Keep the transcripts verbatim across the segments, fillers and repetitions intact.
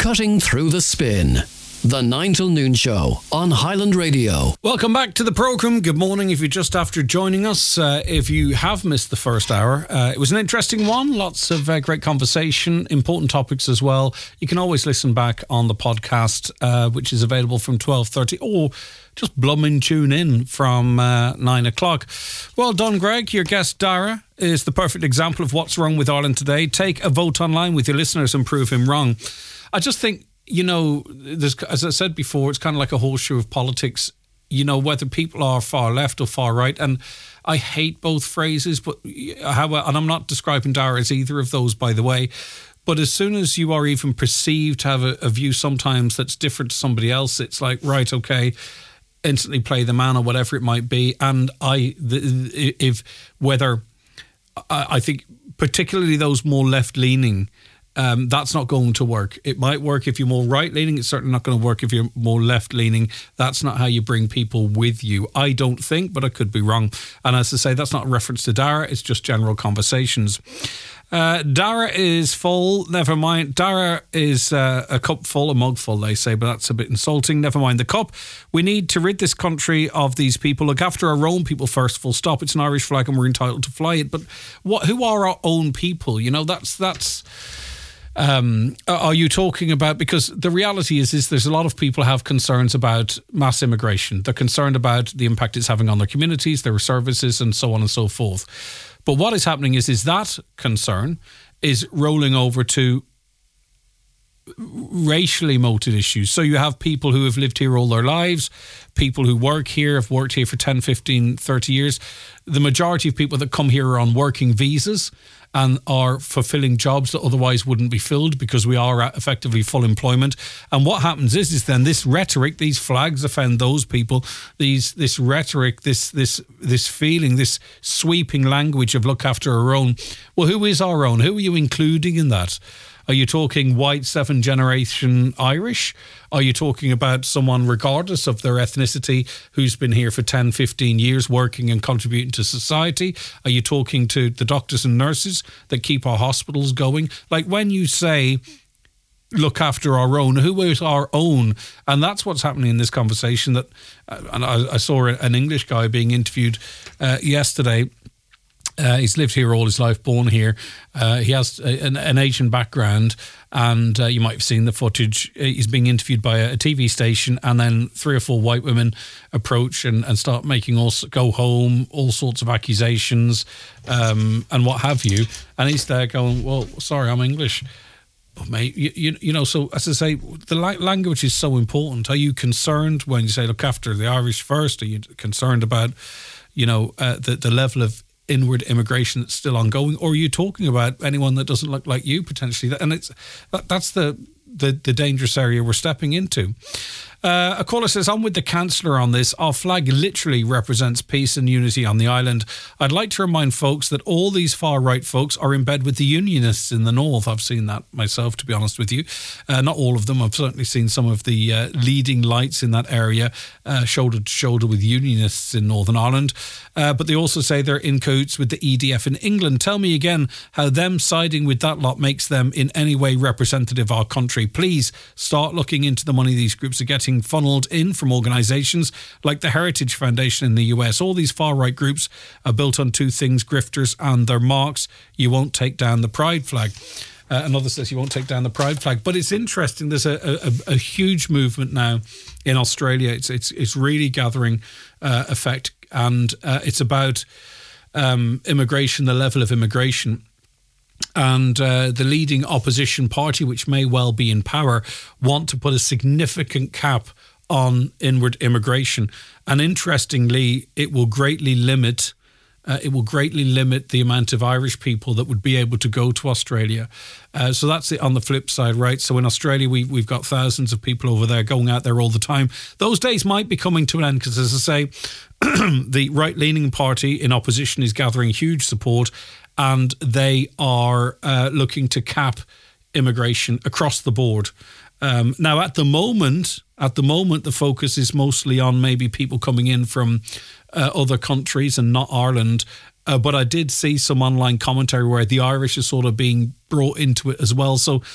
Cutting Through the Spin. The nine till noon show on Highland Radio. Welcome back to the programme. Good morning if you're just after joining us. Uh, if you have missed the first hour, uh, it was an interesting one. Lots of uh, great conversation, important topics as well. You can always listen back on the podcast, uh, which is available from twelve thirty, or just blummin' tune in from uh, nine o'clock. Well done, Greg. Your guest, Dara, is the perfect example of what's wrong with Ireland today. Take a vote online with your listeners and prove him wrong. I just think, you know, there's, as I said before, it's kind of like a horseshoe of politics, you know, whether people are far left or far right. And I hate both phrases, but how, and I'm not describing Dara as either of those, by the way. But as soon as you are even perceived to have a, a view sometimes that's different to somebody else, it's like, right, okay, instantly play the man or whatever it might be. And I, the, if whether, I, I think particularly those more left-leaning, Um, that's not going to work. It might work if you're more right-leaning. It's certainly not going to work if you're more left-leaning. That's not how you bring people with you. I don't think, but I could be wrong. And as I say, that's not a reference to Dara. It's just general conversations. Uh, Dara is full. Never mind. Dara is uh, a cup full, a mug full, they say, but that's a bit insulting. Never mind the cup. We need to rid this country of these people. Look after our own people first, full stop. It's an Irish flag and we're entitled to fly it. But what? Who are our own people? You know, that's... that's Um, are you talking about, because the reality is, is there's a lot of people have concerns about mass immigration. They're concerned about the impact it's having on their communities, their services, and so on and so forth. But what is happening is, is that concern is rolling over to racially motivated issues. So you have people who have lived here all their lives, people who work here, have worked here for ten, fifteen, thirty years. The majority of people that come here are on working visas and are fulfilling jobs that otherwise wouldn't be filled because we are at effectively full employment. And what happens is, is then this rhetoric, these flags offend those people, these this rhetoric, this this this feeling, this sweeping language of look after our own. Well, who is our own? Who are you including in that? Are you talking white seven-generation Irish? Are you talking about someone, regardless of their ethnicity, who's been here for ten, fifteen years working and contributing to society? Are you talking to the doctors and nurses that keep our hospitals going? Like, when you say, look after our own, who is our own? And that's what's happening in this conversation. That, uh, and I, I saw an English guy being interviewed uh, yesterday. Uh, he's lived here all his life, born here. Uh, he has a, an, an Asian background, and uh, you might have seen the footage. He's being interviewed by a, a T V station, and then three or four white women approach and, and start making all go home, all sorts of accusations, um, and what have you. And he's there going, "Well, sorry, I'm English." Oh, mate, you, you, you know, so as I say, the la- language is so important. Are you concerned when you say look after the Irish first? Are you concerned about, you know, uh, the, the level of inward immigration that's still ongoing, or are you talking about anyone that doesn't look like you potentially? And it's that, that's the, the the dangerous area we're stepping into. Uh, a caller says, I'm with the Chancellor on this. Our flag literally represents peace and unity on the island. I'd like to remind folks that all these far-right folks are in bed with the unionists in the north. I've seen that myself, to be honest with you. Uh, not all of them. I've certainly seen some of the uh, leading lights in that area uh, shoulder to shoulder with unionists in Northern Ireland. Uh, but they also say they're in cahoots with the E D F in England. Tell me again how them siding with that lot makes them in any way representative of our country. Please start looking into the money these groups are getting funneled in from organisations like the Heritage Foundation in the U S. All these far-right groups are built on two things, grifters and their marks. You won't take down the pride flag. Uh, another says you won't take down the pride flag. But it's interesting. There's a, a, a huge movement now in Australia. It's it's it's really gathering uh, effect, and uh, it's about um, immigration, the level of immigration. And uh, the leading opposition party, which may well be in power, want to put a significant cap on inward immigration. And interestingly, it will greatly limit uh, it will greatly limit the amount of Irish people that would be able to go to Australia. Uh, so that's it on the flip side, right? So in Australia, we, we've got thousands of people over there going out there all the time. Those days might be coming to an end because, as I say, the right-leaning party in opposition is gathering huge support, and they are uh, looking to cap immigration across the board. Um, now, at the moment, at the moment, the focus is mostly on maybe people coming in from uh, other countries and not Ireland. Uh, but I did see some online commentary where the Irish are sort of being brought into it as well. So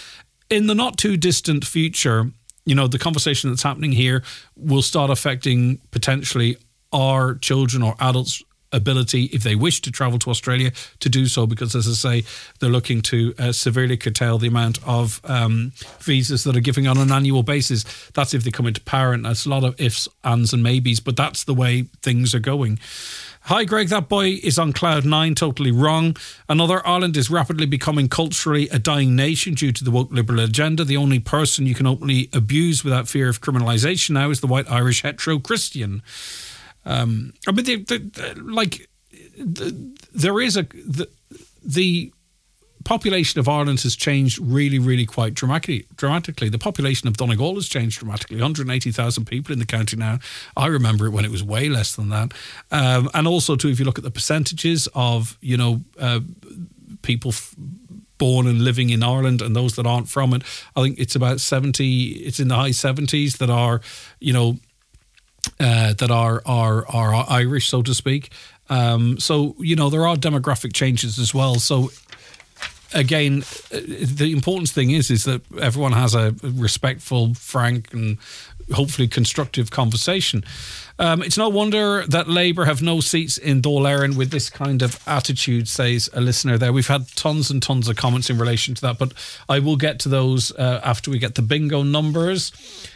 in the not too distant future, you know, the conversation that's happening here will start affecting potentially our children or adults' ability, if they wish to travel to Australia, to do so, because, as I say, they're looking to uh, severely curtail the amount of um, visas that are giving on an annual basis. That's if they come into power, and that's a lot of ifs, ands and maybes, but that's the way things are going. Hi, Greg, that boy is on cloud nine, totally wrong. Another, Ireland is rapidly becoming culturally a dying nation due to the woke liberal agenda. The only person you can openly abuse without fear of criminalisation now is the white Irish hetero Christian. Um, I mean, they, they, they, like, the, there is a the, the population of Ireland has changed really, really quite dramatically. Dramatically, the population of Donegal has changed dramatically. one hundred eighty thousand people in the county now. I remember it when it was way less than that. Um, and also, too, if you look at the percentages of, you know, uh, people f- born and living in Ireland and those that aren't from it, I think it's about seventy. It's in the high seventies that are, you know. Uh, that are, are are Irish, so to speak. Um, so, you know, there are demographic changes as well. So, again, the important thing is is that everyone has a respectful, frank and hopefully constructive conversation. Um, it's no wonder that Labour have no seats in Dáil Éireann with this kind of attitude, says a listener there. We've had tons and tons of comments in relation to that, but I will get to those uh, after we get the bingo numbers.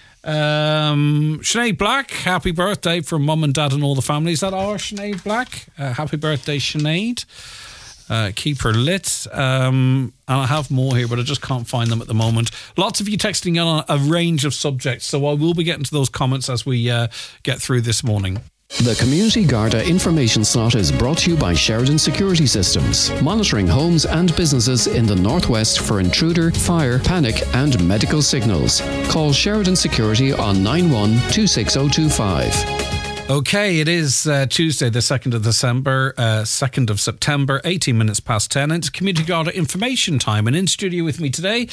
Um, Sinead Black, happy birthday from mum and dad and all the family. Is that our Sinead Black? Uh, happy birthday, Sinead. Uh, keep her lit. Um, and I have more here, but I just can't find them at the moment. Lots of you texting on a range of subjects, so I will be getting to those comments as we uh, get through this morning. The Community Garda information slot is brought to you by Sheridan Security Systems, monitoring homes and businesses in the Northwest for intruder, fire, panic and medical signals. Call Sheridan Security on nine one two six zero two five. Okay, it is uh, Tuesday, the second of December, uh, second of September, eighteen minutes past ten. And it's Community Garda information time. And in studio with me today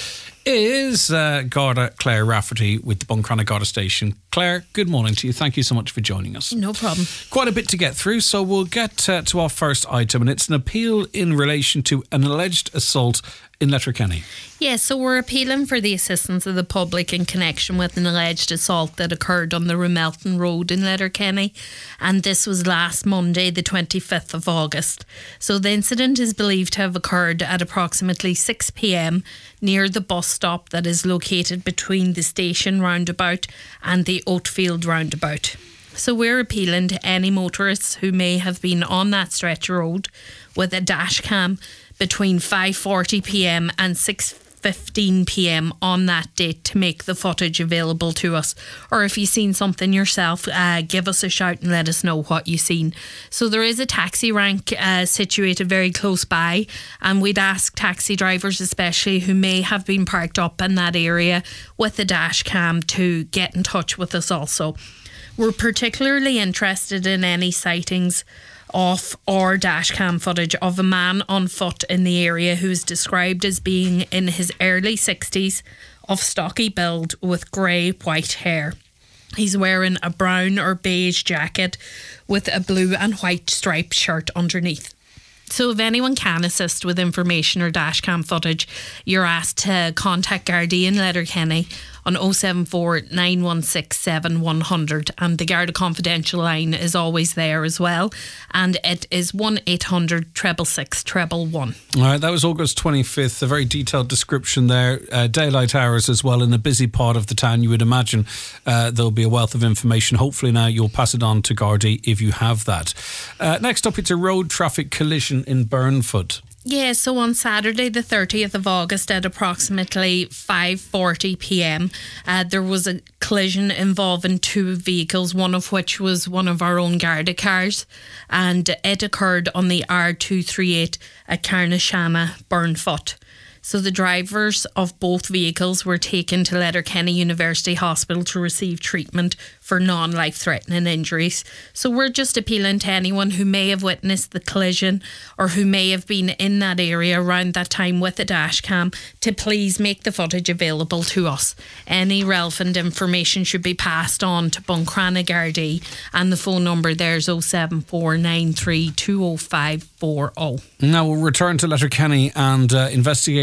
is uh, Garda Claire Rafferty with the Buncrana Garda Station. Claire, good morning to you. Thank you so much for joining us. No problem. Quite a bit to get through, so we'll get uh, to our first item, and it's an appeal in relation to an alleged assault in Letterkenny. Yeah, so we're appealing for the assistance of the public in connection with an alleged assault that occurred on the Ramelton Road in Letterkenny, and this was last Monday, the twenty-fifth of August. So the incident is believed to have occurred at approximately six p.m. near the bus stop that is located between the station roundabout and the Oatfield roundabout. So we're appealing to any motorists who may have been on that stretch of road with a dash cam between five forty p.m. and six fifteen p.m. on that date to make the footage available to us. Or if you've seen something yourself, uh, give us a shout and let us know what you've seen. So there is a taxi rank uh, situated very close by, and we'd ask taxi drivers especially who may have been parked up in that area with the dash cam to get in touch with us also. We're particularly interested in any sightings of or dash cam footage of a man on foot in the area who's described as being in his early sixties, of stocky build with grey white hair. He's wearing a brown or beige jacket with a blue and white striped shirt underneath. So if anyone can assist with information or dash cam footage, you're asked to contact Gardaí in Letterkenny on oh seven four, nine one six, seven one zero zero, and the Garda Confidential line is always there as well, and it is one eight hundred, six six six, one one one. All right, that was August twenty-fifth, a very detailed description there. Uh, daylight hours as well in a busy part of the town. You would imagine uh, there'll be a wealth of information. Hopefully now you'll pass it on to Gardaí if you have that. Uh, next up, it's a road traffic collision in Burnfoot. Yeah, so on Saturday the thirtieth of August at approximately five forty p.m, uh, there was a collision involving two vehicles, one of which was one of our own Garda cars, and it occurred on the R two thirty-eight at Carnashana, Burnfoot. So the drivers of both vehicles were taken to Letterkenny University Hospital to receive treatment for non-life-threatening injuries. So we're just appealing to anyone who may have witnessed the collision or who may have been in that area around that time with a dash cam to please make the footage available to us. Any relevant information should be passed on to Buncrana Gardaí, and the phone number there is oh seven four, nine three two oh five four oh. Now we'll return to Letterkenny, and uh, investigation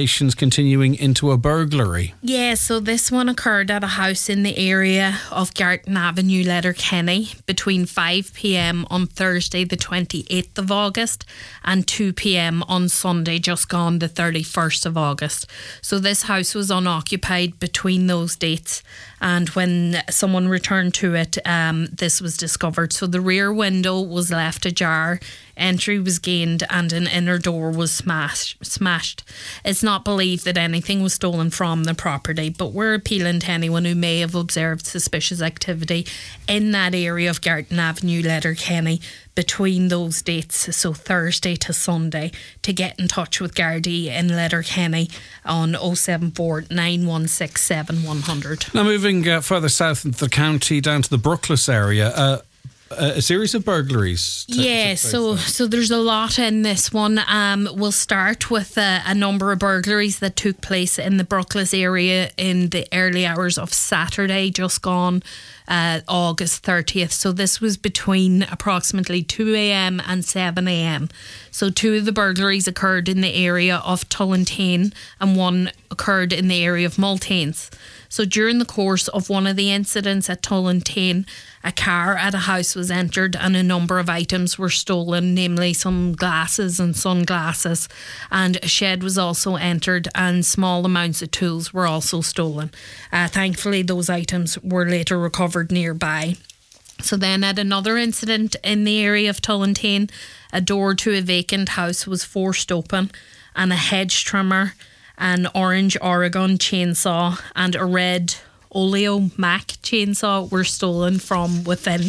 investigations continuing into a burglary. Yeah, so this one occurred at a house in the area of Garton Avenue, Letterkenny, between five p.m. on Thursday the twenty-eighth of August and two p.m. on Sunday just gone the thirty-first of August. So this house was unoccupied between those dates, and when someone returned to it, um, this was discovered. So the rear window was left ajar, entry was gained, and an inner door was smashed. smashed. It's not believed that anything was stolen from the property, but we're appealing to anyone who may have observed suspicious activity in that area of Garton Avenue, Letterkenny, between those dates, so Thursday to Sunday, to get in touch with Gardaí in Letterkenny on oh seven four, nine one six, seven one zero zero. Now, moving uh, further south into the county, down to the Brooklas area, uh, a series of burglaries. To, yeah, to so there. so there's a lot in this one. Um, we'll start with a, a number of burglaries that took place in the Brooklas area in the early hours of Saturday, just gone, uh, August thirtieth. So this was between approximately two a.m. and seven a.m. So two of the burglaries occurred in the area of Tullantane and one occurred in the area of Multanes. So during the course of one of the incidents at Tullantane, a car at a house was entered and a number of items were stolen, namely some glasses and sunglasses, and a shed was also entered and small amounts of tools were also stolen. Uh, thankfully, those items were later recovered nearby. So then at another incident in the area of Tullantane, a door to a vacant house was forced open and a hedge trimmer, an orange Oregon chainsaw and a red Oleo Mac chainsaw were stolen from within.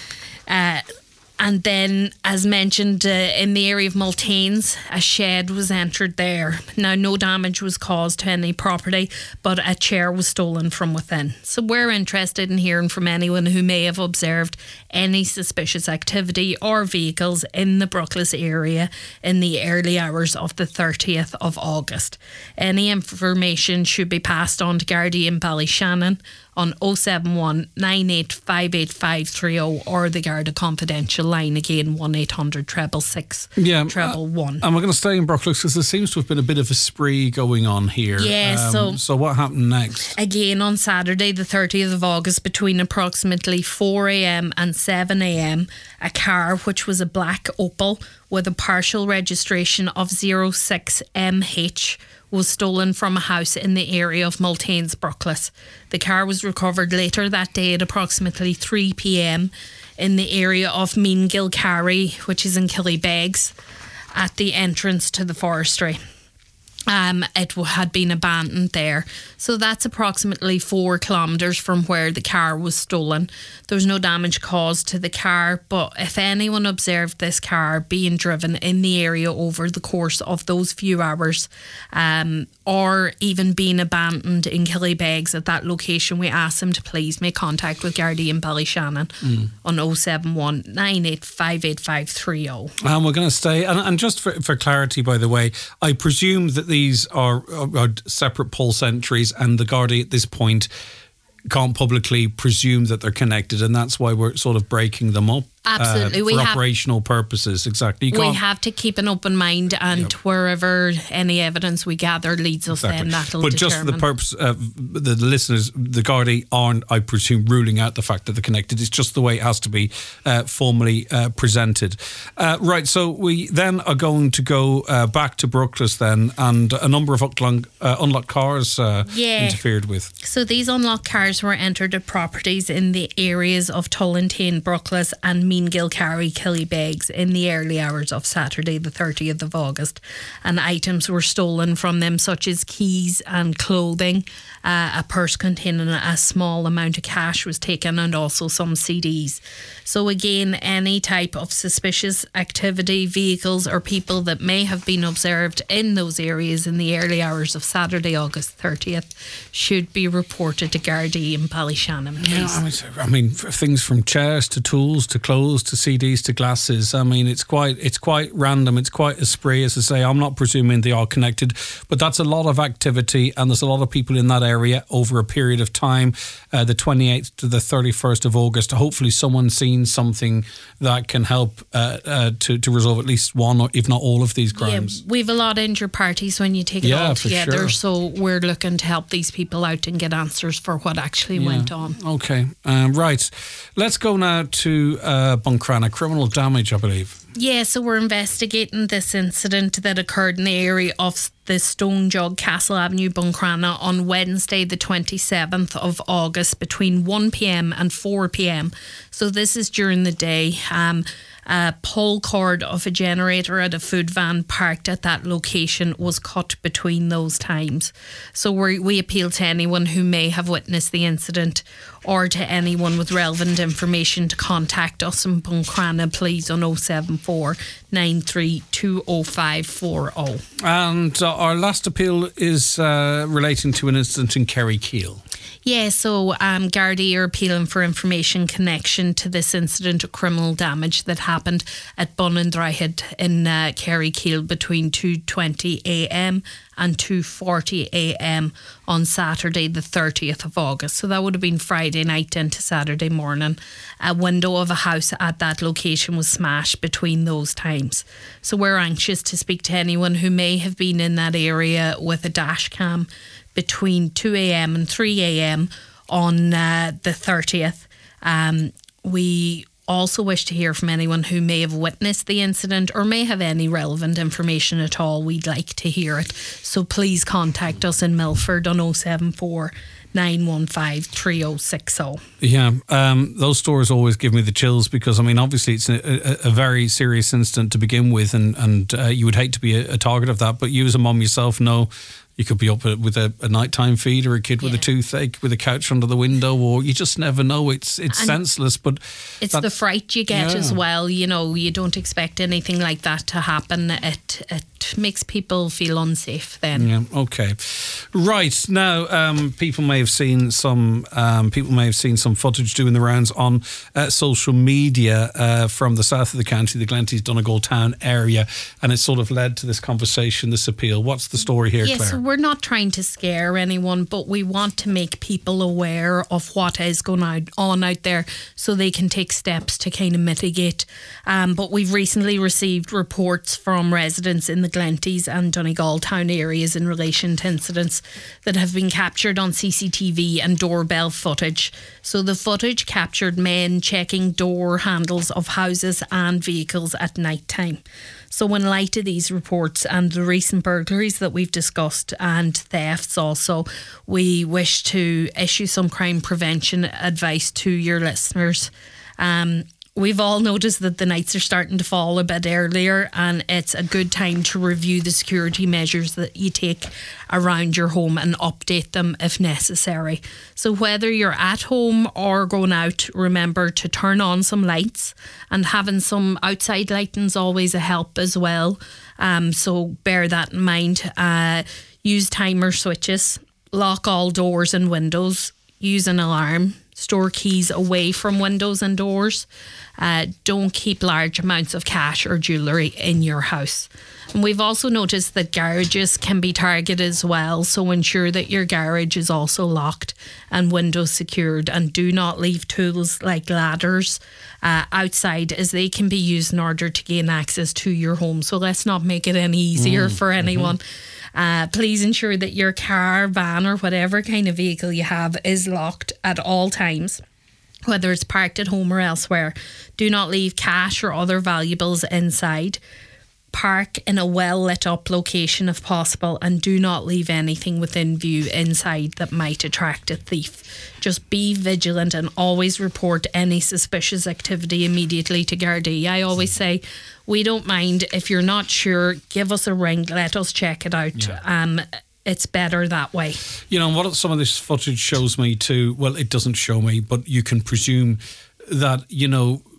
Uh, and then, as mentioned, uh, in the area of Multanes, a shed was entered there. Now, no damage was caused to any property, but a chair was stolen from within. So we're interested in hearing from anyone who may have observed any suspicious activity or vehicles in the Brooklas area in the early hours of the thirtieth of August. Any information should be passed on to Gardaí in Ballyshannon on oh seven one, nine eight five eight five three oh or the Garda Confidential line, again one eight hundred, six six six, yeah, treble one. Uh, and we're going to stay in Brooklas because there seems to have been a bit of a spree going on here. Yeah, um, so... So what happened next? Again, on Saturday the thirtieth of August, between approximately four a.m. and seven a.m, a car, which was a black Opel with a partial registration of zero six M H, was stolen from a house in the area of Multanes, Brooklas. The car was recovered later that day at approximately three p.m. in the area of Meangilcarry, which is in Killybegs, at the entrance to the forestry. Um, it had been abandoned there. So that's approximately four kilometres from where the car was stolen. There was no damage caused to the car, but if anyone observed this car being driven in the area over the course of those few hours, um, or even being abandoned in Killybegs at that location, we ask them to please make contact with Gardaí in Ballyshannon mm. on oh seven one, nine eight five eight five three oh. And we're going to stay, and, and just for, for clarity, by the way, I presume that these are, are, are separate pulse entries, and the Gardaí at this point can't publicly presume that they're connected, and that's why we're sort of breaking them up. Absolutely. Uh, for we operational have, purposes, exactly. You we can't, have to keep an open mind, and yep. wherever any evidence we gather leads us, exactly. then that'll But determine. just for the purpose of the listeners, the Gardaí aren't, I presume, ruling out the fact that they're connected. It's just the way it has to be uh, formally uh, presented. Uh, right, so we then are going to go uh, back to Brooklas then, and a number of unlocked, uh, unlocked cars uh, yeah. interfered with. So these unlocked cars were entered at properties in the areas of Tullantane, Brooklas and Meangilcarry, Killybegs in the early hours of Saturday the thirtieth of August, and items were stolen from them such as keys and clothing. Uh, a purse containing a small amount of cash was taken, and also some C Ds. So again, any type of suspicious activity, vehicles or people that may have been observed in those areas in the early hours of Saturday, August thirtieth, should be reported to Gardaí in Ballyshannon. Yeah, I mean, I mean, things from chairs to tools to clothes tools to C Ds to glasses. I mean, it's quite it's quite random. It's quite a spree, as I say. I'm not presuming they are connected, but that's a lot of activity, and there's a lot of people in that area over a period of time, uh, the twenty-eighth to the thirty-first of August. Hopefully someone's seen something that can help uh, uh, to, to resolve at least one, or if not all of these crimes. Yeah, we've a lot of injured parties when you take it Yeah, all for together, sure. so we're looking to help these people out and get answers for what actually Yeah. went on. Okay, um, right. Let's go now to uh, Buncrana, criminal damage, I believe. Yeah, so we're investigating this incident that occurred in the area of the Stone Jug, Castle Avenue, Buncrana on Wednesday the twenty-seventh of August between one p.m. and four p.m. So this is during the day. Um, a pole cord of a generator at a food van parked at that location was cut between those times. So we we appeal to anyone who may have witnessed the incident or to anyone with relevant information to contact us in Buncrana, please, on oh seven four, nine three two, oh five four oh. And uh, our last appeal is uh, relating to an incident in Kerry-Keel. Yeah, so um, Gardaí are appealing for information connection to this incident of criminal damage that happened at Bun and Dryhead in uh, Kerry-Keel between two twenty a.m. and two forty a.m. on Saturday the thirtieth of August. So that would have been Friday night into Saturday morning. A window of a house at that location was smashed between those times. So we're anxious to speak to anyone who may have been in that area with a dash cam between two a.m. and three a.m. on uh, the thirtieth. Um, we also wish to hear from anyone who may have witnessed the incident or may have any relevant information at all. We'd like to hear it. So please contact us in Milford on oh seven four, nine one five, three oh six oh. Yeah, um, those stories always give me the chills because, I mean, obviously it's a, a, a very serious incident to begin with, and, and uh, you would hate to be a, a target of that, but you as a mum yourself know you could be up with a, a nighttime feed, or a kid with Yeah. a toothache with a couch under the window, or you just never know. It's it's And senseless, but it's that- the fright you get Yeah. as well. You know, you don't expect anything like that to happen. It it makes people feel unsafe then. Yeah. Okay. Right now, um, people may have seen some. Um, people may have seen some footage doing the rounds on uh, social media uh, from the south of the county, the Glenties, Donegal town area, and it sort of led to this conversation, this appeal. What's the story here, Yes, Claire? we're not trying to scare anyone, but we want to make people aware of what is going out, on out there so they can take steps to kind of mitigate. Um, but we've recently received reports from residents in the Glenties and Donegal town areas in relation to incidents that have been captured on C C T V and doorbell footage. So the footage captured men checking door handles of houses and vehicles at night time. So in light of these reports and the recent burglaries that we've discussed and thefts also, we wish to issue some crime prevention advice to your listeners. Um, we've all noticed that the nights are starting to fall a bit earlier, and it's a good time to review the security measures that you take around your home and update them if necessary. So whether you're at home or going out, remember to turn on some lights, and having some outside lighting's always a help as well. Um, so bear that in mind. Uh, use timer switches, lock all doors and windows, use an alarm, store keys away from windows and doors. Uh, don't keep large amounts of cash or jewellery in your house. And we've also noticed that garages can be targeted as well, so ensure that your garage is also locked and windows secured, and do not leave tools like ladders uh, outside, as they can be used in order to gain access to your home. So let's not make it any easier mm, for anyone. Mm-hmm. Uh, please ensure that your car, van or whatever kind of vehicle you have is locked at all times, whether it's parked at home or elsewhere. Do not leave cash or other valuables inside. Park in a well lit up location if possible, and do not leave anything within view inside that might attract a thief. Just be vigilant and always report any suspicious activity immediately to Gardaí. I always say, we don't mind if you're not sure, give us a ring, let us check it out. Yeah. Um, it's better that way. You know, what some of this footage shows me too, well, it doesn't show me, but you can presume that, you know,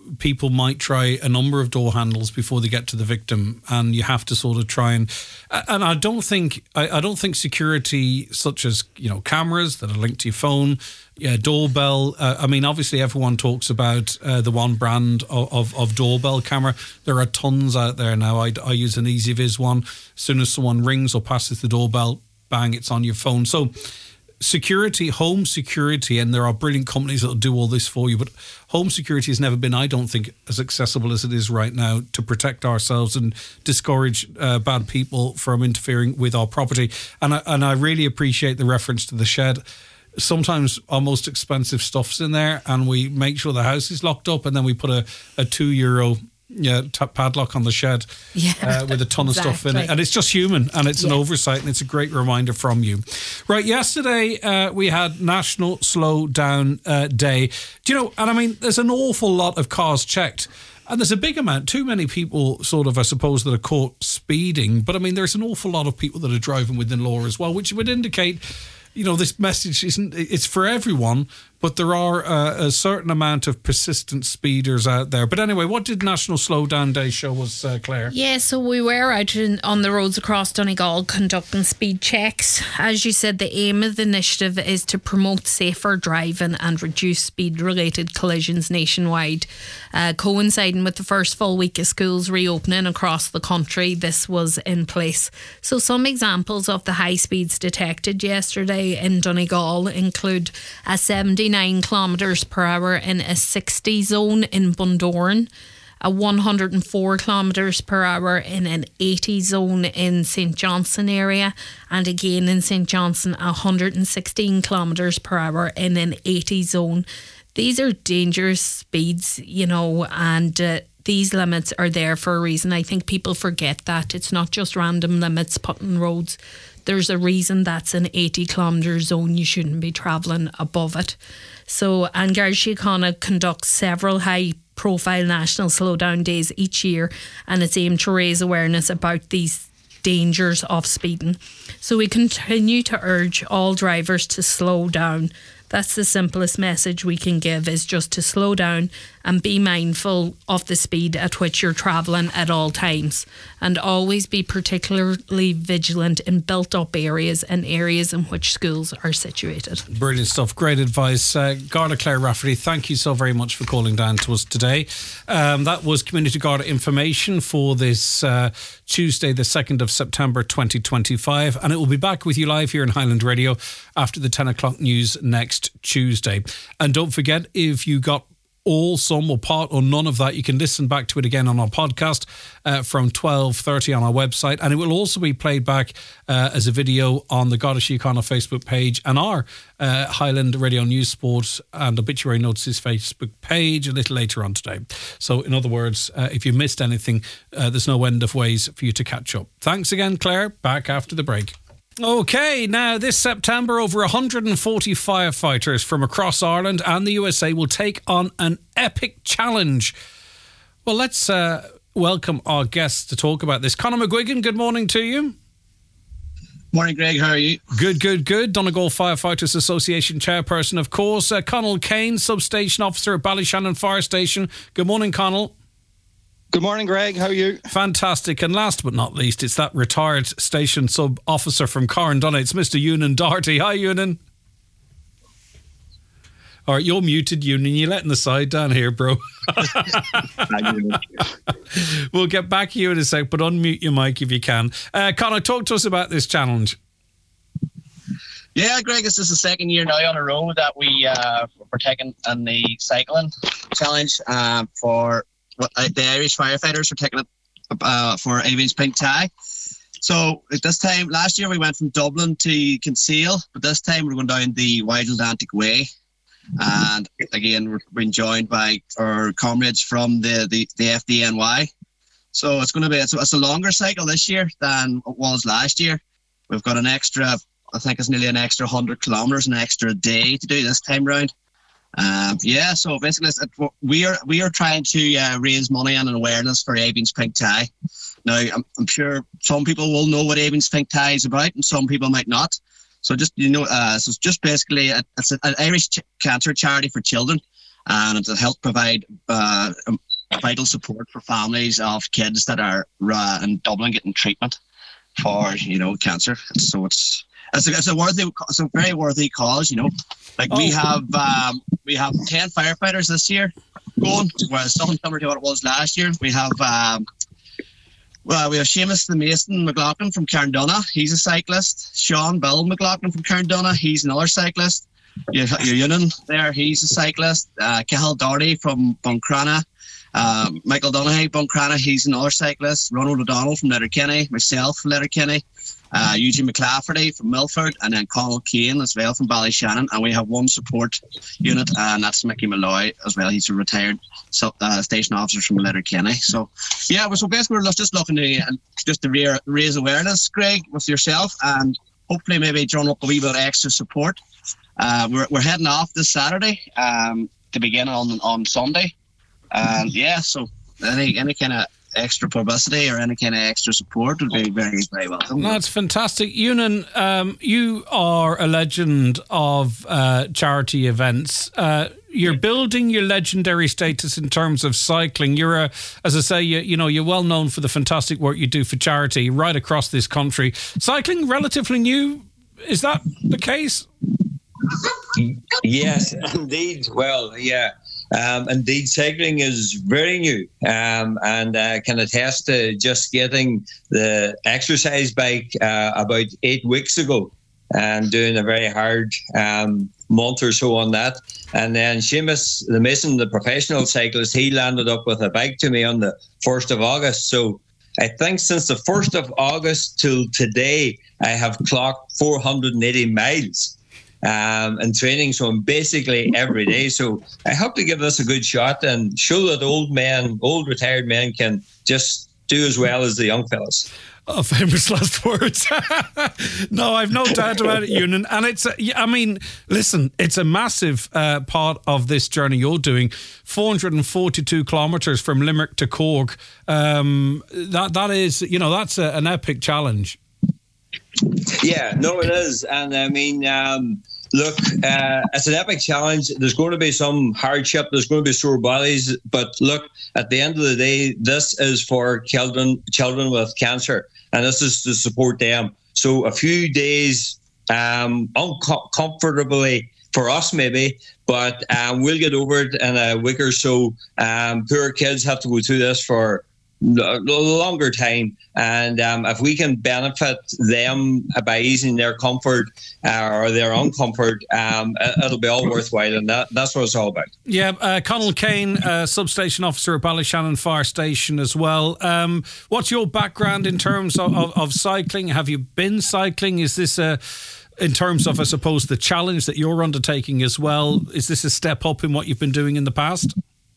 people might try a number of door handles before they get to the victim, and you have to sort of try and and I don't think I, I don't think security such as, you know, cameras that are linked to your phone, yeah, doorbell. Uh, I mean, obviously everyone talks about uh, the one brand of, of, of doorbell camera. There are tons out there now. I, I use an EasyViz one. As soon as someone rings or passes the doorbell, bang, it's on your phone. So security, home security, and there are brilliant companies that will do all this for you, but home security has never been, I don't think, as accessible as it is right now to protect ourselves and discourage uh, bad people from interfering with our property. And I, and I really appreciate the reference to the shed. Sometimes our most expensive stuff's in there, and we make sure the house is locked up, and then we put a, a two euro yeah, t- padlock on the shed yeah, uh, with a ton exactly. of stuff in it. And it's just human, and it's yeah. an oversight, and it's a great reminder from you. Right, yesterday uh, we had National Slow Down uh, Day. Do you know, and I mean, there's an awful lot of cars checked. And there's a big amount, too many people sort of, I suppose, that are caught speeding. But I mean, there's an awful lot of people that are driving within law as well, which would indicate, you know, this message isn't, it's for everyone, but there are uh, a certain amount of persistent speeders out there. But anyway, what did National Slow Down Day show us, uh, Claire? Yeah, so we were out in, on the roads across Donegal conducting speed checks. As you said, the aim of the initiative is to promote safer driving and reduce speed-related collisions nationwide. Uh, coinciding with the first full week of schools reopening across the country, this was in place. So some examples of the high speeds detected yesterday in Donegal include a seventy-nine kilometres per hour in a sixty zone in Bundoran, a one hundred four kilometres per hour in an eighty zone in Saint Johnson area, and again in Saint Johnson a one hundred sixteen kilometres per hour in an eighty zone. These are dangerous speeds, you know, and uh, these limits are there for a reason. I think people forget that. It's not just random limits put on roads. There's a reason that's an eighty kilometre zone. You shouldn't be travelling above it. So, and Garda Síochána conducts several high profile national slowdown days each year, and it's aimed to raise awareness about these dangers of speeding. So we continue to urge all drivers to slow down. That's the simplest message we can give, is just to slow down and be mindful of the speed at which you're travelling at all times, and always be particularly vigilant in built up areas and areas in which schools are situated. Brilliant stuff. Great advice. Uh, Garda Claire Rafferty, thank you so very much for calling down to us today. Um, that was Community Garda information for this uh, Tuesday, the second of September twenty twenty-five, and it will be back with you live here in Highland Radio after the ten o'clock news next Tuesday. And don't forget, if you got all, some or part or none of that, you can listen back to it again on our podcast uh, from twelve thirty on our website, and it will also be played back uh, as a video on the Garda Síochána Facebook page and our uh, Highland Radio News Sport and Obituary Notices Facebook page a little later on today. So in other words, uh, if you missed anything, uh, there's no end of ways for you to catch up. Thanks again, Claire. Back after the break. Okay, now this September, over one hundred forty firefighters from across Ireland and the U S A will take on an epic challenge. Well, let's uh, welcome our guests to talk about this. Conor McGuigan, good morning to you. Morning, Greg. How are you? Good, good, good. Donegal Firefighters Association chairperson, of course. Uh, Conal Kane, substation officer at Ballyshannon Fire Station. Good morning, Conal. Good morning, Greg. How are you? Fantastic. And last but not least, it's that retired station sub-officer from Correndon. It's Mister Ewan Doherty. Hi, Ewan. All right, you're muted, Ewan. You're letting the side down here, bro. We'll get back to you in a sec, but unmute your mic if you can. Uh, Conor, talk to us about this challenge. Yeah, Greg, this is the second year now on a row that we, uh, we're taking in the cycling challenge uh, for... Uh, the Irish firefighters are taking it uh, for Avon's Pink Tie. So at this time, last year we went from Dublin to Kinsale, but this time we're going down the Wide Atlantic Way. And again, we're being joined by our comrades from the, the, the F D N Y. So it's going to be it's, it's a longer cycle this year than it was last year. We've got an extra, I think it's nearly an extra one hundred kilometres, an extra day to do this time round. Um, yeah, so basically it's, it, we are we are trying to uh, raise money and an awareness for Avon's Pink Tie. Now, I'm, I'm sure some people will know what Avon's Pink Tie is about, and some people might not. So just you know, uh, so it's just basically a, it's an Irish ch- cancer charity for children, and to help provide uh, vital support for families of kids that are uh, in Dublin getting treatment for, you know, cancer. So it's it's a, it's a worthy, it's a very worthy cause, you know. Like we Oh. have um, we have ten firefighters this year going, whereas something similar to what it was last year. We have um, well, we have Seamus the Mason McLaughlin from Carndonagh. He's a cyclist. Sean Bill McLaughlin from Carndonagh. He's another cyclist. You have your Union there. He's a cyclist. Uh, Cahill Doherty from Buncrana. Uh, Michael Donaghy, Buncrana. He's another cyclist. Ronald O'Donnell from Letterkenny. Myself, Letterkenny. Uh, Eugene McClafferty from Milford, and then Conal Kane as well from Ballyshannon. And we have one support unit, and that's Mickey Malloy as well. He's a retired so, uh, station officer from Letterkenny. So, yeah, so basically we're just looking to uh, just to re- raise awareness, Greg, with yourself, and hopefully maybe drum up a wee bit of extra support. Uh, we're we're heading off this Saturday um, to begin on on Sunday, and yeah, so any any kind of extra publicity or any kind of extra support would be very, very welcome. That's fantastic. Ewan, um, you are a legend of uh, charity events. Uh, you're building your legendary status in terms of cycling. You're, a, as I say, you, you know, you're well known for the fantastic work you do for charity right across this country. Cycling, relatively new. Is that the case? Yes, indeed. Well, yeah. Um, indeed, cycling is very new, um, and I uh, can attest to just getting the exercise bike uh, about eight weeks ago and doing a very hard um, month or so on that. And then Seamus the Mason, the professional cyclist, he landed up with a bike to me on the first of August. So I think since the first of August till today, I have clocked four hundred eighty miles. Um, and training, so I'm basically every day. So I hope to give this a good shot and show that old men, old retired men, can just do as well as the young fellas. Oh, famous last words. No, I've no doubt about it, Ewan. And it's, a, I mean, listen, it's a massive uh, part of this journey you're doing. four hundred forty-two kilometres from Limerick to Cork. Um, that that is, you know, that's a, an epic challenge. Yeah, no, it is. And I mean, um, look, uh, it's an epic challenge. There's going to be some hardship. There's going to be sore bodies. But look, at the end of the day, this is for children, children with cancer, and this is to support them. So a few days um, uncomfortably for us, maybe, but um, we'll get over it in a week or so. Um, poor kids have to go through this for a longer time, and um, if we can benefit them by easing their comfort uh, or their uncomfort, um, it'll be all worthwhile, and that, that's what it's all about. Yeah, uh, Conal Kane, uh, substation officer at Ballyshannon Fire Station as well. Um, what's your background in terms of, of, of cycling? Have you been cycling? Is this a, in terms of, I suppose, the challenge that you're undertaking as well, is this a step up in what you've been doing in the past?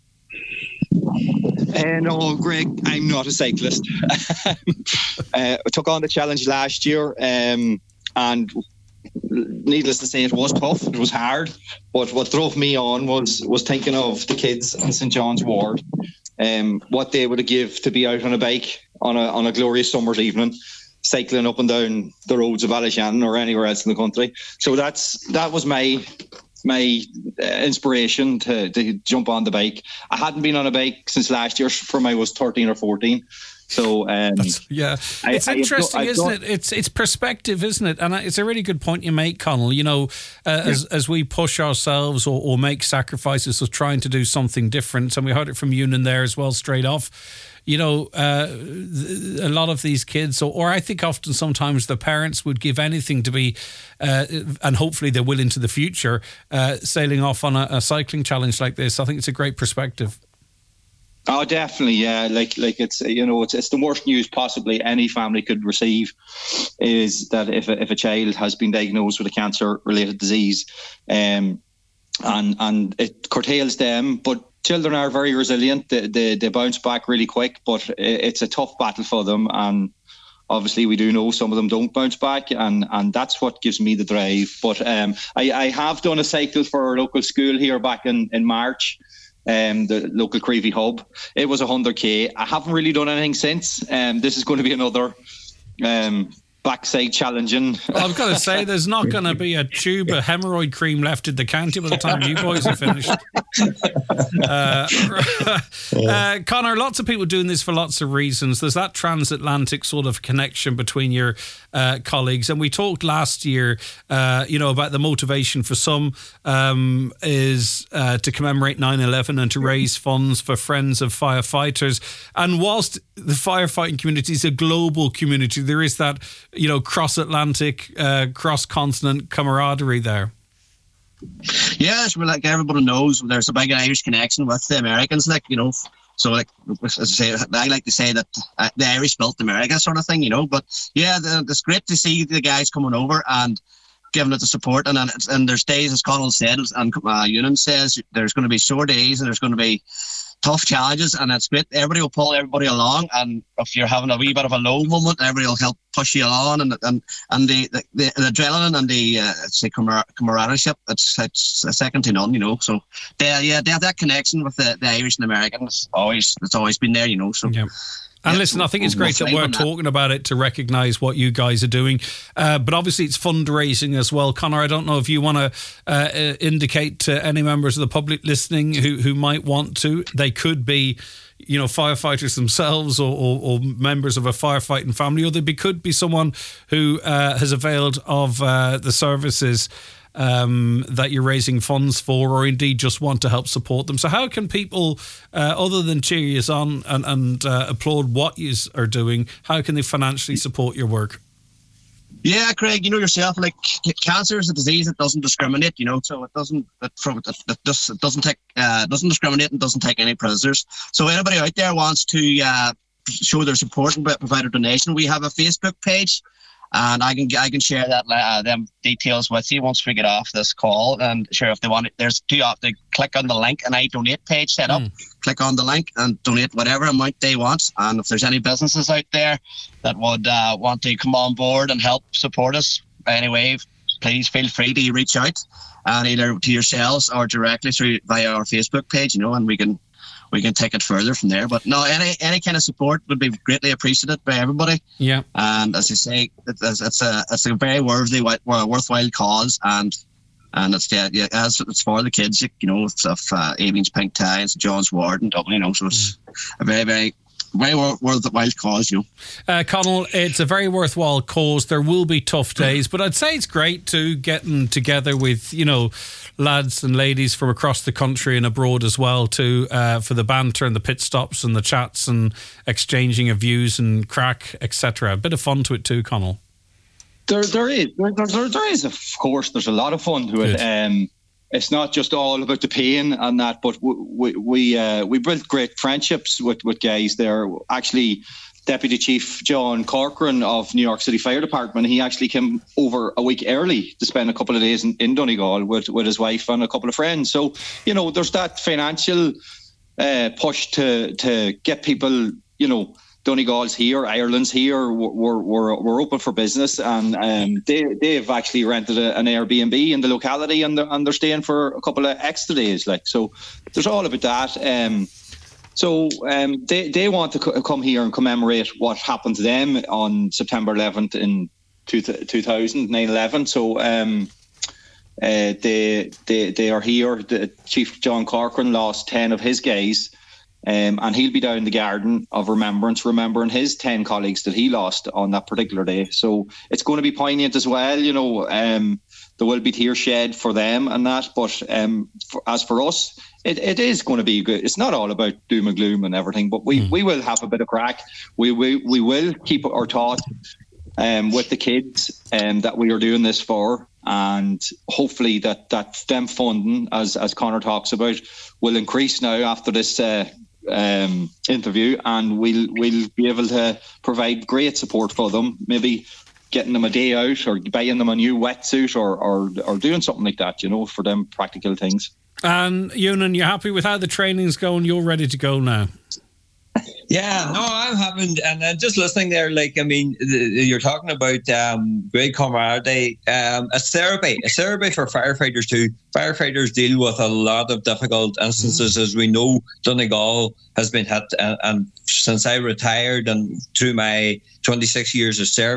Uh, no, Greg, I'm not a cyclist. uh, I took on the challenge last year, um, and needless to say, it was tough. It was hard. But what drove me on was was thinking of the kids in St John's Ward, um, what they would give to be out on a bike on a on a glorious summer's evening, cycling up and down the roads of Ballyshannon or anywhere else in the country. So that's that was my. my uh, inspiration to, to jump on the bike. I hadn't been on a bike since last year, from I was thirteen or fourteen. So um, yeah, I, it's I, interesting, I've isn't done, it? It's it's perspective, isn't it? And it's a really good point you make, Conal. You know, uh, yeah. as as we push ourselves or, or make sacrifices of trying to do something different, and we heard it from Ewan there as well, straight off. You know, uh, a lot of these kids, or, or I think often sometimes the parents would give anything to be, uh, and hopefully they will into the future, uh, sailing off on a, a cycling challenge like this. I think it's a great perspective. Oh, definitely, yeah. Like, like it's you know, it's it's the worst news possibly any family could receive, is that if a, if a child has been diagnosed with a cancer-related disease, um, and and it curtails them, but. Children are very resilient. They, they, they bounce back really quick, but it's a tough battle for them. And obviously, we do know some of them don't bounce back, and, and that's what gives me the drive. But um, I, I have done a cycle for our local school here back in, in March, um, the local Creevy Hub. It was one hundred K. I haven't really done anything since. Um, this is going to be another um, backside challenging. Well, I've got to say, there's not going to be a tube of hemorrhoid cream left in the canty by the time you boys are finished. Uh, uh, Conor, lots of people doing this for lots of reasons. There's that transatlantic sort of connection between your uh, colleagues. And we talked last year, uh, you know, about the motivation for some um, is uh, to commemorate nine eleven and to raise funds for Friends of Firefighters. And whilst the firefighting community is a global community, there is that, you know, cross-Atlantic, uh, cross-continent camaraderie there. Yes, well, like everybody knows, there's a big Irish connection with the Americans, like, you know. So, like, as I say, I like to say that uh, the Irish built America, sort of thing, you know. But yeah, the, it's great to see the guys coming over and giving it the support. And and, and there's days, as Conal said, and uh, Ewan says, there's going to be sore days and there's going to be tough challenges, and it's great. Everybody will pull everybody along, and if you're having a wee bit of a low moment, everybody will help push you along, and and and the the, the, the adrenaline and the uh, say camar- camaraderie, it's it's second to none, you know. So yeah, yeah, they have that connection with the, the Irish and Americans. Always, it's always been there, you know. So. Yeah. And yeah, listen, I think it's we'll, great we'll that we're that. talking about it to recognise what you guys are doing. Uh, but obviously it's fundraising as well. Conor, I don't know if you want to uh, uh, indicate to any members of the public listening who, who might want to. They could be, you know, firefighters themselves or, or, or members of a firefighting family, or they be, could be someone who uh, has availed of uh, the services Um, that you're raising funds for, or indeed just want to help support them. So how can people, uh, other than cheer you on and, and uh, applaud what you are doing, how can they financially support your work? Yeah, Craig, you know yourself, like cancer is a disease that doesn't discriminate, you know, so it doesn't it, from, it, it, just, it doesn't take uh, doesn't discriminate and doesn't take any prisoners. So anybody out there wants to uh, show their support and provide a donation, we have a Facebook page. And I can I can share that uh, them details with you once we get off this call. And sure, if they want it, there's two op- they click on the link and I donate page set up. Mm. Click on the link and donate whatever amount they want. And if there's any businesses out there that would uh, want to come on board and help support us anyway, please feel free to reach out, and either to yourselves or directly through via our Facebook page. You know, and we can. We can take it further from there. But no, any any kind of support would be greatly appreciated by everybody. Yeah. And as you say, it's, it's a it's a very worthy, worthwhile cause, and and it's yeah, yeah as it's for the kids, you know, of uh, Avian's Pink Tie and Saint John's Ward and Dublin, you know, so it's a very very. Very worthwhile cause, you know. Uh, Conal, it's a very worthwhile cause. There will be tough days, but I'd say it's great to getting together with, you know, lads and ladies from across the country and abroad as well, to uh, for the banter and the pit stops and the chats and exchanging of views and crack, et cetera. A bit of fun to it too, Conal. There, there is, there, there, there is. Of course, there's a lot of fun to it. Um, It's not just all about the pain and that, but we we uh, we built great friendships with, with guys there. Actually, Deputy Chief John Corcoran of New York City Fire Department, he actually came over a week early to spend a couple of days in, in Donegal with, with his wife and a couple of friends. So, you know, there's that financial uh, push to to get people, you know, Donegal's here, Ireland's here. We're we're we're open for business, and um, they they've actually rented a, an Airbnb in the locality, and they're and they're staying for a couple of extra days. Like, so, there's all about that. Um, so um, they they want to co- come here and commemorate what happened to them on September eleventh in two thousand, nine eleven. So um, uh, they they they are here. The Chief John Corcoran lost ten of his guys. Um, and he'll be down the Garden of Remembrance, remembering his ten colleagues that he lost on that particular day. So it's going to be poignant as well. You know, um, there will be tears shed for them and that. But um, for, as for us, it, it is going to be good. It's not all about doom and gloom and everything, but we, mm. we will have a bit of crack. We, we, we will keep our thought um, with the kids um, that we are doing this for. And hopefully that, that STEM funding, as, as Conor talks about, will increase now after this uh, um, interview, and we'll we'll be able to provide great support for them, maybe getting them a day out or buying them a new wetsuit or or, or doing something like that, you know, for them practical things. And Ewan, you're happy with how the training's going? You're ready to go now? Yeah, no, I'm having, and uh, just listening there, like, I mean, the, you're talking about um, great camaraderie. Um, a therapy, a therapy for firefighters too. Firefighters deal with a lot of difficult instances, mm. as we know. Donegal has been hit, and, and since I retired and through my twenty-six years of service,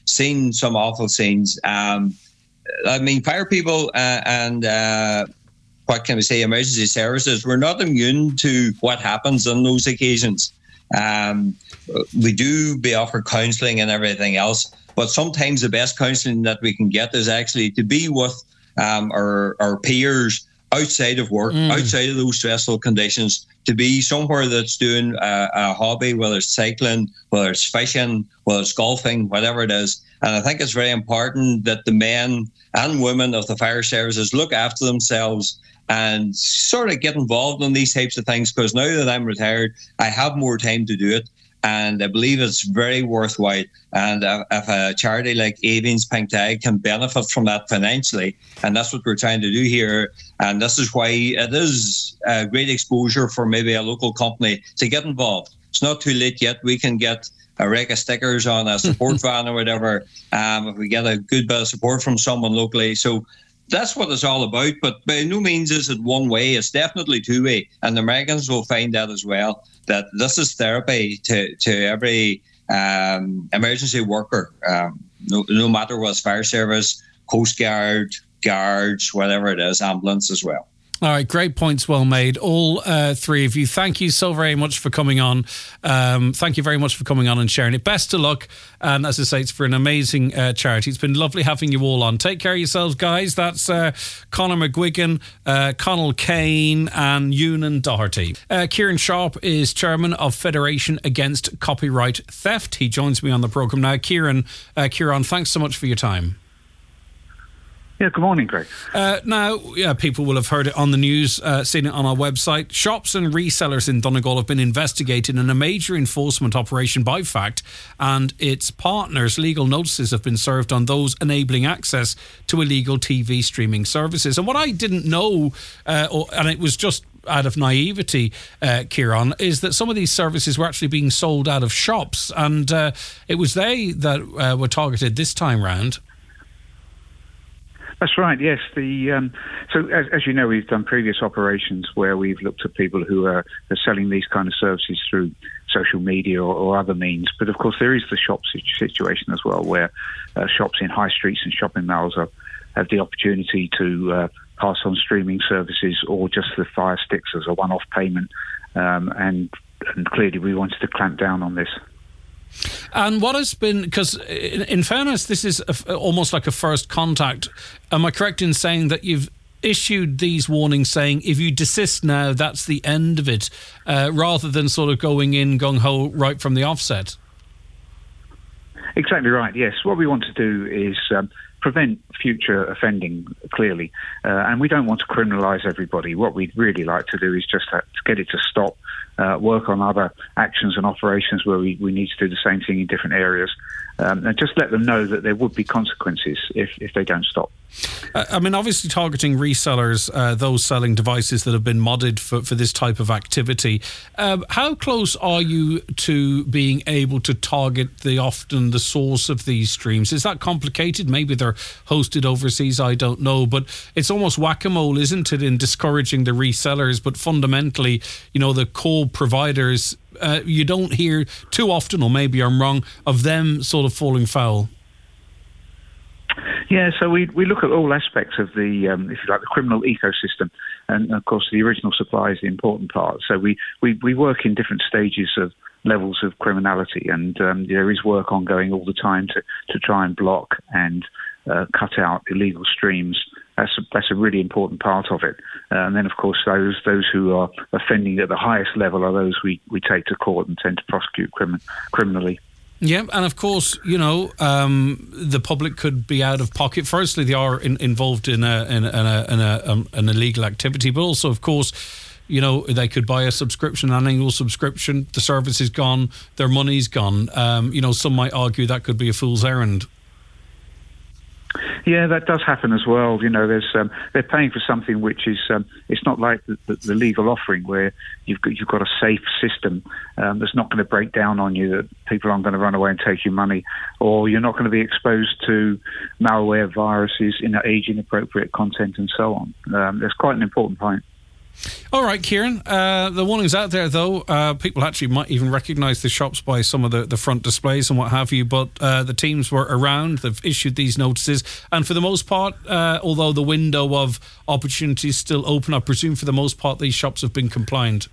seen some awful scenes. Um, I mean, fire people uh, and uh, what can we say, emergency services, we're not immune to what happens on those occasions. Um, we do be offered counselling and everything else, but sometimes the best counselling that we can get is actually to be with um, our, our peers outside of work, mm. outside of those stressful conditions, to be somewhere that's doing a, a hobby, whether it's cycling, whether it's fishing, whether it's golfing, whatever it is. And I think it's very important that the men and women of the fire services look after themselves and sort of get involved in these types of things, because now that I'm retired, I have more time to do it. And I believe it's very worthwhile. And if a charity like Avians Pink Tide can benefit from that financially, and that's what we're trying to do here. And this is why it is a great exposure for maybe a local company to get involved. It's not too late yet. We can get a rack of stickers on a support van or whatever, um, if we get a good bit of support from someone locally. So that's what it's all about. But by no means is it one way. It's definitely two way. And the Americans will find that as well, that this is therapy to, to every um, emergency worker, um, no, no matter what, fire service, Coast Guard, guards, whatever it is, ambulance as well. All right, great points, well made. All uh, three of you, thank you so very much for coming on. Um, thank you very much for coming on and sharing it. Best of luck. And as I say, it's for an amazing uh, charity. It's been lovely having you all on. Take care of yourselves, guys. That's uh, Conor McGuigan, uh, Conal Kane and Ewan Doherty. Uh, Kieran Sharp is chairman of Federation Against Copyright Theft. He joins me on the programme now. Kieran, uh, Kieran, thanks so much for your time. Yeah, good morning, Greg. Uh, now, yeah, people will have heard it on the news, uh, seen it on our website. Shops and resellers in Donegal have been investigated in a major enforcement operation by FACT, and its partners. Legal notices have been served on those enabling access to illegal T V streaming services. And what I didn't know, uh, or, and it was just out of naivety, uh, Kieran, is that some of these services were actually being sold out of shops, and uh, it was they that uh, were targeted this time round. That's right, yes. The um, So, as, as you know, we've done previous operations where we've looked at people who are, are selling these kind of services through social media or, or other means. But, of course, there is the shop situation as well, where uh, shops in high streets and shopping malls are, have the opportunity to uh, pass on streaming services or just the Fire Sticks as a one-off payment. Um, and, and clearly we wanted to clamp down on this. And what has been, because in, in fairness, this is a, almost like a first contact. Am I correct in saying that you've issued these warnings saying if you desist now, that's the end of it, uh, rather than sort of going in gung-ho right from the offset? Exactly right, yes. What we want to do is um, prevent future offending, clearly. Uh, and we don't want to criminalise everybody. What we'd really like to do is just to get it to stop, uh, work on other actions and operations where we, we need to do the same thing in different areas, um, and just let them know that there would be consequences if, if they don't stop. Uh, I mean, obviously targeting resellers, uh, those selling devices that have been modded for, for this type of activity. Um, how close are you to being able to target the often the source of these streams? Is that complicated? Maybe they're hosted overseas, I don't know. But it's almost whack-a-mole, isn't it, in discouraging the resellers? But fundamentally, you know, the core providers, uh, you don't hear too often, or maybe I'm wrong, of them sort of falling foul. Yeah, so we we look at all aspects of the, um, if you like, the criminal ecosystem, and of course the original supply is the important part. So we, we, we work in different stages of levels of criminality, and um, there is work ongoing all the time to, to try and block and uh, cut out illegal streams. That's a, that's a really important part of it. Uh, and then, of course, those those who are offending at the highest level are those we, we take to court and tend to prosecute crimin- criminally. Yeah, and of course, you know, um, the public could be out of pocket. Firstly, they are in, involved in a in, a, in, a, in a, um, an illegal activity, but also, of course, you know, they could buy a subscription, an annual subscription. The service is gone, their money's gone. Um, you know, some might argue that could be a fool's errand. Yeah, that does happen as well. You know, there's um, they're paying for something which is um, it's not like the, the, the legal offering where you've got you've got a safe system um, that's not going to break down on you, that people aren't going to run away and take your money, or you're not going to be exposed to malware, viruses, in age inappropriate content, and so on. Um, that's quite an important point. All right, Kieran. Uh, the warning's out there, though. Uh, people actually might even recognise the shops by some of the, the front displays and what have you. But uh, the teams were around. They've issued these notices. And for the most part, uh, although the window of opportunity is still open, I presume for the most part these shops have been compliant.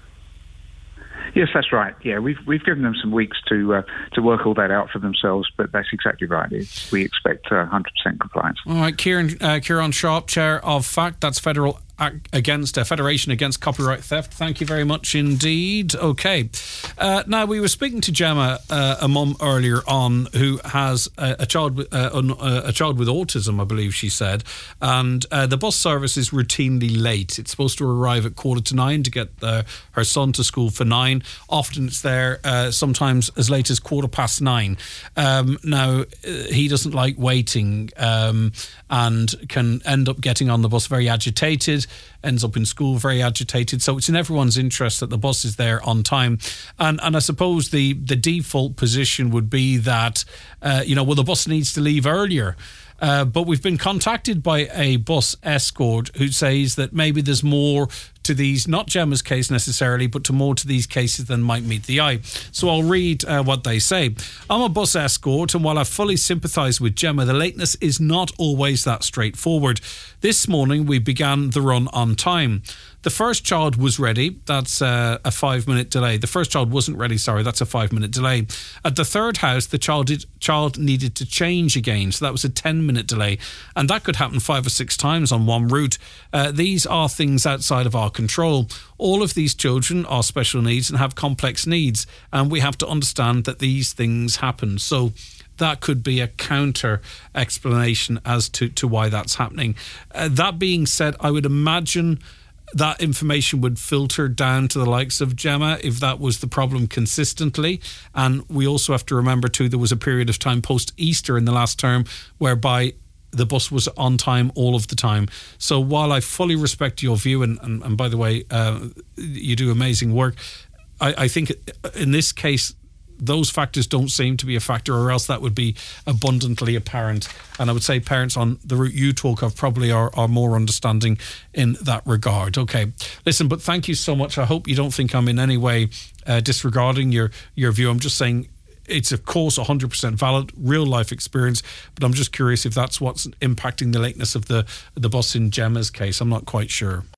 Yes, that's right. Yeah, we've we've given them some weeks to uh, to work all that out for themselves, but that's exactly right. It's, we expect uh, one hundred percent compliance. All right, Kieran uh, Kieran Sharp, Chair of FACT, that's Federal Against uh, Federation Against Copyright Theft. Thank you very much indeed. Okay, uh, now we were speaking to Gemma, uh, a mum earlier on, who has a, a child with uh, a child with autism, I believe she said, and uh, the bus service is routinely late. It's supposed to arrive at quarter to nine to get uh, her son to school for nine. Often it's there, uh, sometimes as late as quarter past nine. Um, now uh, he doesn't like waiting um, and can end up getting on the bus very agitated. Ends up in school very agitated. So it's in everyone's interest that the bus is there on time. And and I suppose the, the default position would be that, uh, you know, well, the bus needs to leave earlier. Uh, but we've been contacted by a bus escort who says that maybe there's more to these, not Gemma's case necessarily, but to more to these cases than might meet the eye. So I'll read uh, what they say. I'm a bus escort, and while I fully sympathise with Gemma, the lateness is not always that straightforward. This morning we began the run on time. The first child was ready. That's uh, a five-minute delay. The first child wasn't ready, sorry. That's a five-minute delay. At the third house, the child did, child needed to change again. So that was a ten-minute delay. And that could happen five or six times on one route. Uh, these are things outside of our control. All of these children are special needs and have complex needs. And we have to understand that these things happen. So that could be a counter explanation as to, to why that's happening. Uh, that being said, I would imagine that information would filter down to the likes of Gemma if that was the problem consistently. And we also have to remember too, there was a period of time post-Easter in the last term whereby the bus was on time all of the time. So while I fully respect your view, and, and, and by the way, uh, you do amazing work, I, I think in this case, those factors don't seem to be a factor, or else that would be abundantly apparent. And I would say parents on the route you talk of probably are, are more understanding in that regard. Okay, listen, but thank you so much. I hope you don't think I'm in any way uh, disregarding your, your view. I'm just saying it's, of course, one hundred percent valid, real life experience, but I'm just curious if that's what's impacting the lateness of the, the bus in Gemma's case. I'm not quite sure.